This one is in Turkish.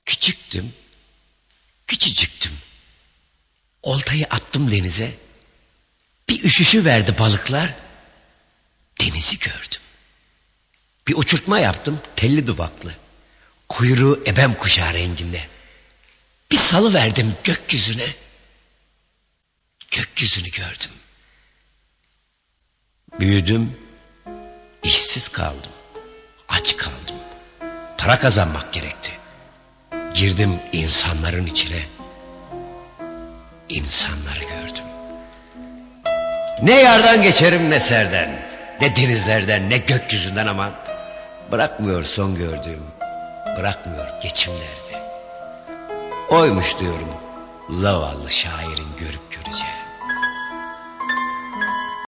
Küçüktüm, küçücüktüm. Oltayı attım denize. Bir üşüşü verdi balıklar. Denizi gördüm. Bir uçurtma yaptım, telli duvaklı. Kuyruğu ebem kuşağı renginde. Bir salı verdim gökyüzüne. Gökyüzünü gördüm. Büyüdüm, işsiz kaldım, aç kaldım. Para kazanmak gerekti. Girdim insanların içine. İnsanları gördüm. Ne yardan geçerim ne serden, ne denizlerden ne gökyüzünden, ama bırakmıyor son gördüğüm, bırakmıyor geçimlerdi. Oymuş diyorum zavallı şairin görüp göreceği.